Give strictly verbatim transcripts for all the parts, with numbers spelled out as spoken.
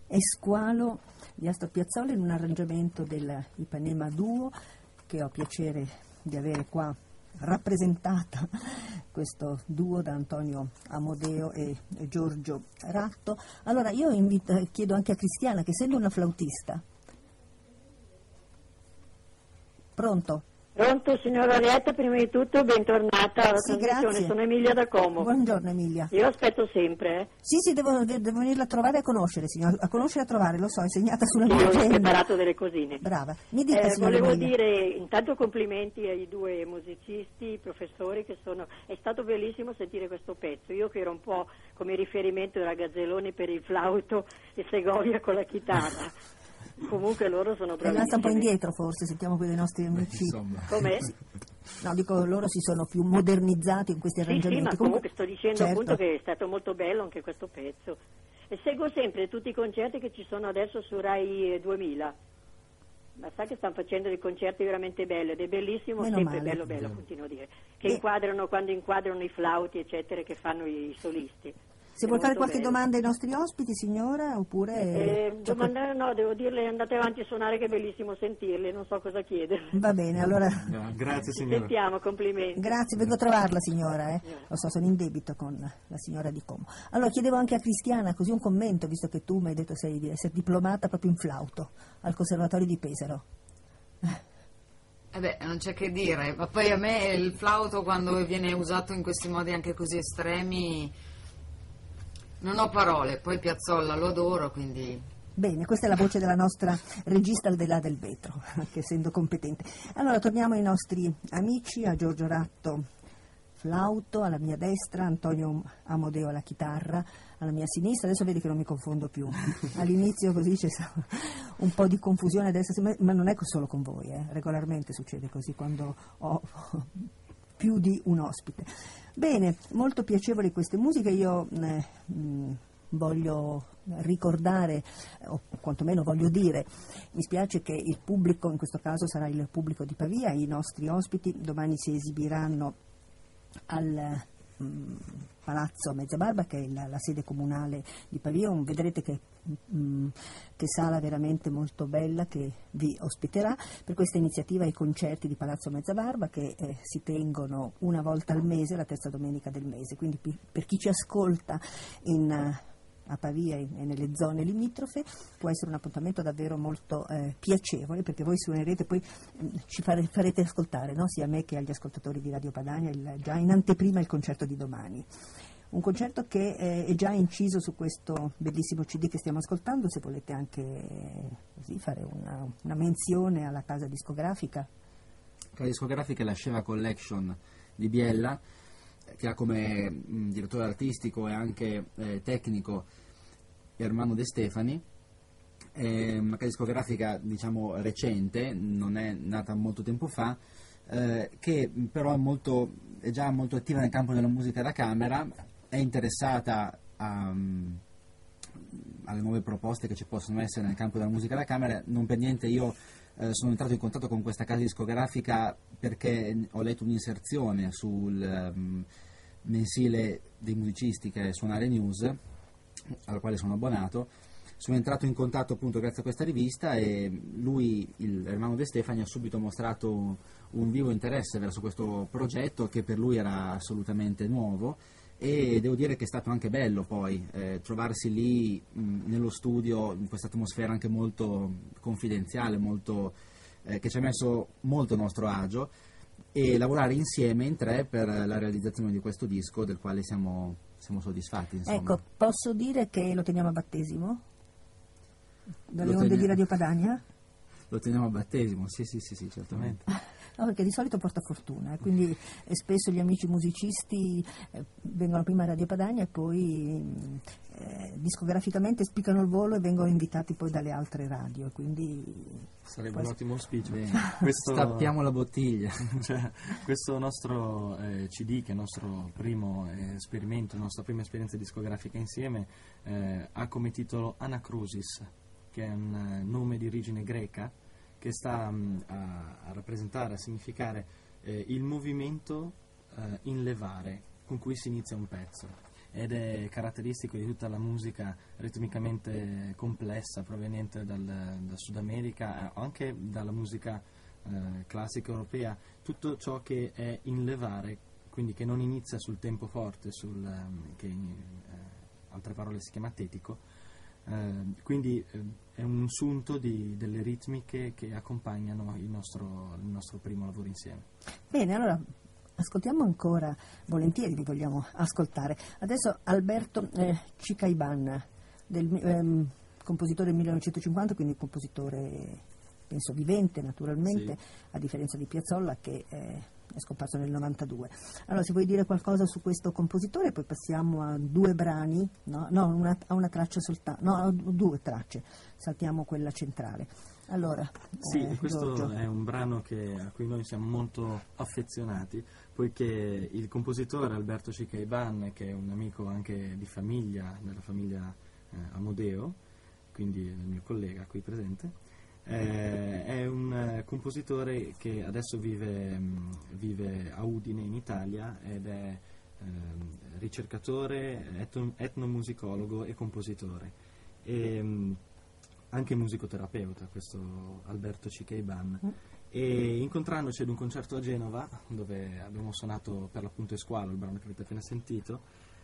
e Squalo di Astor Piazzolla in un arrangiamento del Ipanema Duo, che ho piacere di avere qua rappresentata, questo duo da Antonio Amodeo e Giorgio Ratto. Allora io invito, chiedo anche a Cristiana, che essendo una flautista. Pronto? Pronto, signora Arietta, prima di tutto bentornata alla sì, trasmissione, grazie. Sono Emilia da Como. Buongiorno Emilia. Io aspetto sempre, eh. Sì, sì, devo, devo venirla a trovare e a conoscere, signora, a conoscere e a trovare, lo so, è segnata sulla mia Io ho agenda. preparato delle cosine. Brava. Mi dica, Eh, signora volevo Emilia. dire intanto complimenti ai due musicisti, professori che sono, è stato bellissimo sentire questo pezzo. Io che ero un po' come riferimento della Gazzelloni per il flauto e Segovia con la chitarra. Comunque loro sono È bravissimi. rimasta un po' indietro forse, sentiamo qui dei nostri amici. Com'è? No, dico, loro si sono più modernizzati in questi Sì, arrangiamenti. sì, ma comunque sto dicendo certo. appunto che è stato molto bello anche questo pezzo. E seguo sempre tutti i concerti che ci sono adesso su Rai duemila. Ma sa che stanno facendo dei concerti veramente belli ed è bellissimo, Meno sempre male. bello, bello, continuo a dire. Che Eh. inquadrano, quando inquadrano i flauti, eccetera, che fanno i solisti. Se È vuol fare molto qualche bello. domanda ai nostri ospiti, signora, oppure... Eh, Cioè, domandare no, devo dirle andate avanti a suonare che è bellissimo sentirle, non so cosa chiedere. va bene, allora... No, grazie Ci signora. sentiamo, complimenti. Grazie, vengo a trovarla signora, eh. Signora. Lo so, sono in debito con la signora di Como. Allora chiedevo anche a Cristiana così un commento, visto che tu mi hai detto sei di essere diplomata proprio in flauto al Conservatorio di Pesaro. Eh beh, non c'è che dire, ma poi a me il flauto quando viene usato in questi modi anche così estremi non ho parole, poi Piazzolla lo adoro, quindi... Bene, questa è la voce della nostra regista al di là del vetro, anche essendo competente. Allora torniamo ai nostri amici, a Giorgio Ratto flauto, alla mia destra Antonio Amodeo alla chitarra, alla mia sinistra, adesso vedi che non mi confondo più, all'inizio così c'è un po' di confusione adesso, ma non è solo con voi, eh. Regolarmente succede così quando ho più di un ospite. Bene, molto piacevoli queste musiche, io eh, mh, voglio ricordare, o quantomeno voglio dire, mi spiace che il pubblico, in questo caso sarà il pubblico di Pavia, i nostri ospiti domani si esibiranno al mh, Palazzo Mezzabarba, che è la, la sede comunale di Pavia. Vedrete che, mh, che sala veramente molto bella che vi ospiterà per questa iniziativa, i concerti di Palazzo Mezzabarba che eh, si tengono una volta al mese, la terza domenica del mese, quindi pi- per chi ci ascolta in a Pavia e nelle zone limitrofe può essere un appuntamento davvero molto eh, piacevole, perché voi suonerete, poi mh, ci fare, farete ascoltare, no? Sia a me che agli ascoltatori di Radio Padania il, già in anteprima il concerto di domani, un concerto che eh, è già inciso su questo bellissimo C D che stiamo ascoltando. Se volete anche eh, così fare una, una menzione alla casa discografica. La discografica è la Sceva Collection di Biella, che ha come mh, direttore artistico e anche eh, tecnico Ermanno De Stefani. È una casa discografica diciamo recente, non è nata molto tempo fa, eh, che però è, molto, è già molto attiva nel campo della musica da camera, è interessata a, um, alle nuove proposte che ci possono essere nel campo della musica da camera. Non per niente io eh, sono entrato in contatto con questa casa discografica perché ho letto un'inserzione sul um, mensile dei musicisti che è Suonare News, al quale sono abbonato. Sono entrato in contatto appunto grazie a questa rivista e lui, il Ermanno De Stefani, ha subito mostrato un, un vivo interesse verso questo progetto che per lui era assolutamente nuovo, e devo dire che è stato anche bello poi eh, trovarsi lì mh, nello studio, in questa atmosfera anche molto confidenziale, molto, eh, che ci ha messo molto a nostro agio, e lavorare insieme in tre per la realizzazione di questo disco del quale siamo, siamo soddisfatti, insomma. Ecco, posso dire che lo teniamo a battesimo? Dalle Lo onde teniamo- di Radio Padania? Lo teniamo a battesimo, sì sì sì, sì certamente. No, perché di solito porta fortuna, eh, quindi eh, spesso gli amici musicisti eh, vengono prima a Radio Padania e poi eh, discograficamente spiccano il volo e vengono invitati poi dalle altre radio, quindi Sarebbe poi- un ottimo auspicio. Bene. Questo, Stappiamo la bottiglia. cioè, questo nostro eh, C D, che è il nostro primo eh, esperimento, la nostra prima esperienza discografica insieme, eh, ha come titolo Anacrusis, che è un eh, nome di origine greca che sta mh, a, a rappresentare, a significare eh, il movimento eh, in levare con cui si inizia un pezzo. ed è caratteristico di tutta la musica ritmicamente complessa proveniente dal, dal Sud America, o anche dalla musica eh, classica europea, tutto ciò che è in levare, quindi che non inizia sul tempo forte, sul, um, che in eh, altre parole si chiama tetico, eh, quindi eh, è un sunto di, delle ritmiche che accompagnano il nostro, il nostro primo lavoro insieme. Bene, allora ascoltiamo ancora, volentieri vi vogliamo ascoltare. Adesso Alberto eh, Chicaiban, del, ehm, compositore del millenovecentocinquanta, quindi compositore penso vivente naturalmente, Sì. A differenza di Piazzolla che eh, è scomparso nel novantadue. Allora, se vuoi dire qualcosa su questo compositore, poi passiamo a due brani, no, no una, a una traccia soltanto, no, a due tracce, saltiamo quella centrale. Allora, sì, eh, questo Giorgio. è un brano che, a cui noi siamo molto affezionati, poiché il compositore Alberto Chicaiban, che è un amico anche di famiglia, della famiglia eh, Amodeo, quindi il mio collega qui presente, Eh, è un eh, compositore che adesso vive, mh, vive a Udine in Italia ed è eh, ricercatore, etno, etnomusicologo e compositore e mh, anche musicoterapeuta, questo Alberto Chicaiban. Mm. E incontrandoci ad un concerto a Genova, dove abbiamo suonato per l'appunto Esqualo, il brano che avete appena sentito,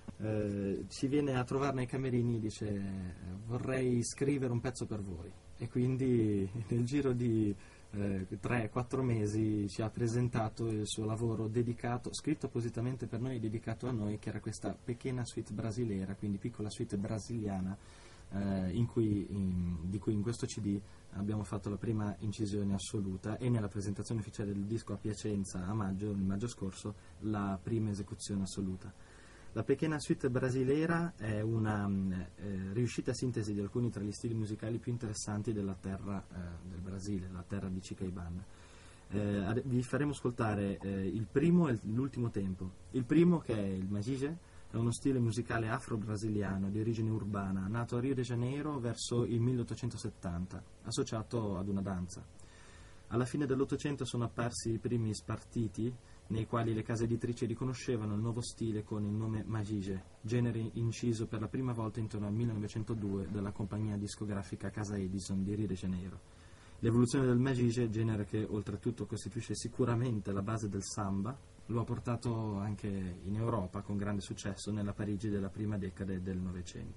eh, ci viene a trovare nei camerini e dice: vorrei scrivere un pezzo per voi. E quindi nel giro di tre quattro mesi ci ha presentato il suo lavoro dedicato, scritto appositamente per noi, dedicato a noi, che era questa Pequena Suite Brasilera, quindi piccola suite brasiliana, eh, in cui, in, di cui in questo C D abbiamo fatto la prima incisione assoluta, e nella presentazione ufficiale del disco a Piacenza a maggio, il maggio scorso, la prima esecuzione assoluta. La Pequena Suite Brasilera è una eh, riuscita sintesi di alcuni tra gli stili musicali più interessanti della terra eh, del Brasile, la terra di Chicaiban. Eh, ad, vi faremo ascoltare eh, il primo e l'ultimo tempo. Il primo, che è il Magige, è uno stile musicale afro-brasiliano di origine urbana, nato a Rio de Janeiro verso il milleottocentosettanta, associato ad una danza. Alla fine dell'Ottocento sono apparsi i primi spartiti, nei quali le case editrici riconoscevano il nuovo stile con il nome Magige, genere inciso per la prima volta intorno al millenovecentodue dalla compagnia discografica Casa Edison di Rio de Janeiro. L'evoluzione del Magige, genere che oltretutto costituisce sicuramente la base del samba, lo ha portato anche in Europa con grande successo nella Parigi della prima decade del Novecento.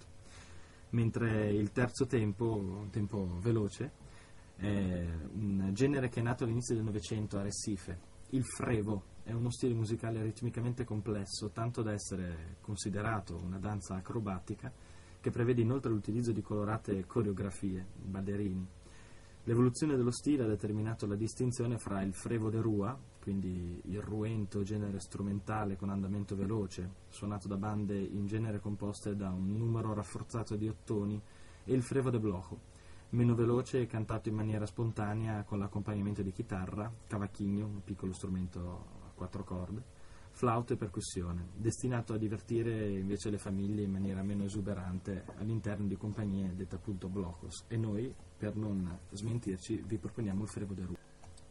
Mentre il terzo tempo, un tempo veloce, è un genere che è nato all'inizio del Novecento a Recife. Il frevo è uno stile musicale ritmicamente complesso, tanto da essere considerato una danza acrobatica, che prevede inoltre l'utilizzo di colorate coreografie, ballerini. L'evoluzione dello stile ha determinato la distinzione fra il frevo de rua, quindi il ruento genere strumentale con andamento veloce, suonato da bande in genere composte da un numero rafforzato di ottoni, e il frevo de bloco, meno veloce e cantato in maniera spontanea con l'accompagnamento di chitarra, cavaquinho, un piccolo strumento a quattro corde, flauto e percussione, destinato a divertire invece le famiglie in maniera meno esuberante all'interno di compagnie dette appunto blocos. E noi, per non smentirci, vi proponiamo il frevo de rua.